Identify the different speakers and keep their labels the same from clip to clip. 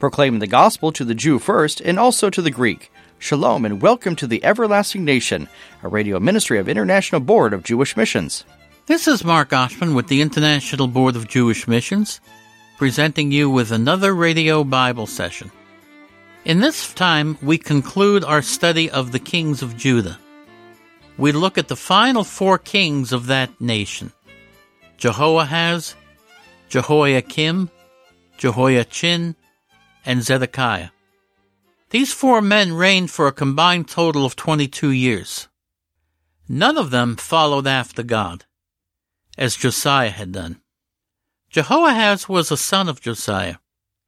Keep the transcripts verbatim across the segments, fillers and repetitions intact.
Speaker 1: proclaiming the gospel to the Jew first and also to the Greek. Shalom and welcome to the Everlasting Nation, a radio ministry of International Board of Jewish Missions.
Speaker 2: This is Mark Oshman with the International Board of Jewish Missions, presenting you with another radio Bible session. In this time, we conclude our study of the kings of Judah. We look at the final four kings of that nation: Jehoahaz, Jehoiakim, Jehoiachin, and Zedekiah. These four men reigned for a combined total of twenty-two years. None of them followed after God, as Josiah had done. Jehoahaz was a son of Josiah.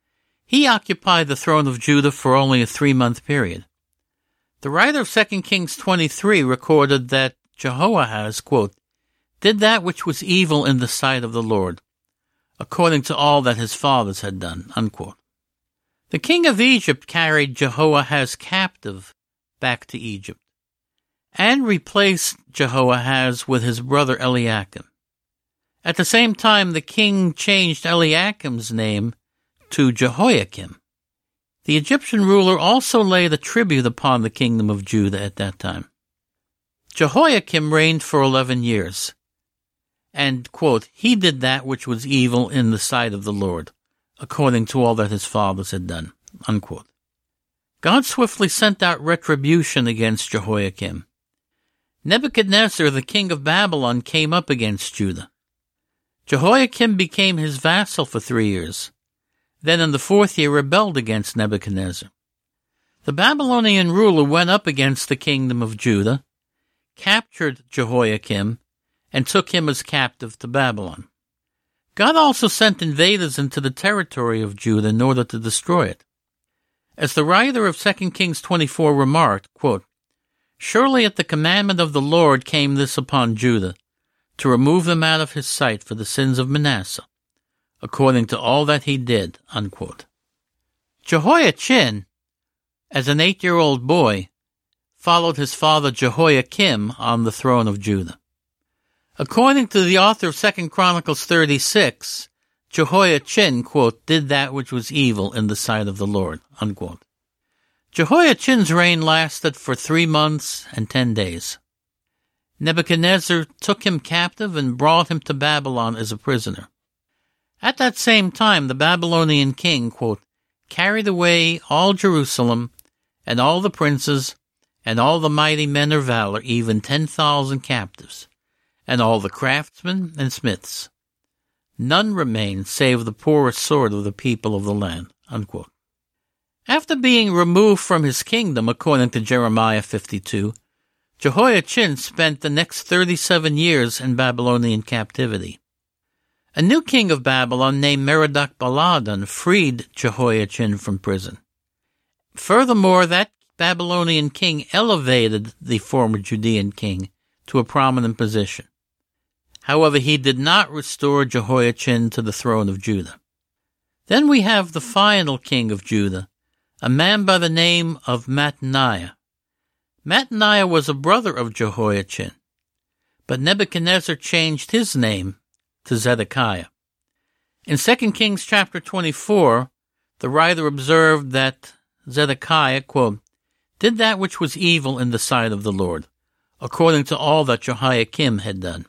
Speaker 2: He occupied the throne of Judah for only a three-month period. The writer of Second Kings twenty-three recorded that Jehoahaz, quote, did that which was evil in the sight of the Lord, according to all that his fathers had done, unquote. The king of Egypt carried Jehoahaz captive back to Egypt and replaced Jehoahaz with his brother Eliakim. At the same time, the king changed Eliakim's name to Jehoiakim. The Egyptian ruler also laid a tribute upon the kingdom of Judah at that time. Jehoiakim reigned for eleven years, and, quote, he did that which was evil in the sight of the Lord, according to all that his fathers had done, unquote. God swiftly sent out retribution against Jehoiakim. Nebuchadnezzar, the king of Babylon, came up against Judah. Jehoiakim became his vassal for three years. Then in the fourth year rebelled against Nebuchadnezzar. The Babylonian ruler went up against the kingdom of Judah, captured Jehoiakim, and took him as captive to Babylon. God also sent invaders into the territory of Judah in order to destroy it. As the writer of Second Kings twenty-four remarked, quote, surely at the commandment of the Lord came this upon Judah, to remove them out of his sight for the sins of Manasseh, according to all that he did, unquote. Jehoiachin, as an eight-year-old boy, followed his father Jehoiakim on the throne of Judah. According to the author of Second Chronicles thirty-six, Jehoiachin, quote, did that which was evil in the sight of the Lord, unquote. Jehoiachin's reign lasted for three months and ten days. Nebuchadnezzar took him captive and brought him to Babylon as a prisoner. At that same time, the Babylonian king, quote, carried away all Jerusalem and all the princes and all the mighty men of valor, even ten thousand captives, and all the craftsmen and smiths. None remained save the poorest sort of the people of the land, unquote. After being removed from his kingdom, according to Jeremiah fifty-two, Jehoiachin spent the next thirty-seven years in Babylonian captivity. A new king of Babylon named Merodach-Baladan freed Jehoiachin from prison. Furthermore, that Babylonian king elevated the former Judean king to a prominent position. However, he did not restore Jehoiachin to the throne of Judah. Then we have the final king of Judah, a man by the name of Mattaniah. Mattaniah was a brother of Jehoiachin, but Nebuchadnezzar changed his name to Zedekiah. In Second Kings chapter twenty-four, the writer observed that Zedekiah, quote, did that which was evil in the sight of the Lord, according to all that Jehoiakim had done.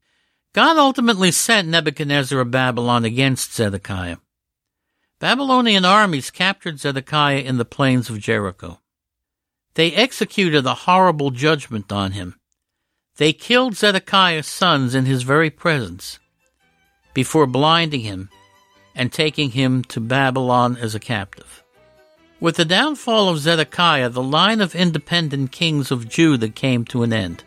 Speaker 2: God ultimately sent Nebuchadnezzar of Babylon against Zedekiah. Babylonian armies captured Zedekiah in the plains of Jericho. They executed a horrible judgment on him. They killed Zedekiah's sons in his very presence, before blinding him and taking him to Babylon as a captive. With the downfall of Zedekiah, the line of independent kings of Judah came to an end.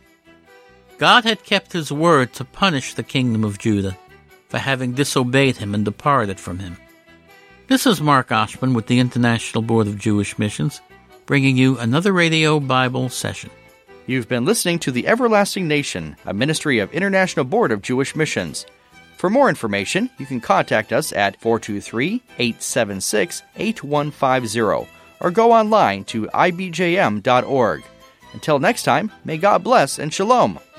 Speaker 2: God had kept his word to punish the kingdom of Judah for having disobeyed him and departed from him. This is Mark Oshman with the International Board of Jewish Missions, bringing you another radio Bible session.
Speaker 1: You've been listening to The Everlasting Nation, a ministry of International Board of Jewish Missions. For more information, you can contact us at four two three, eight seven six, eight one five zero or go online to I B J M dot org. Until next time, may God bless and shalom.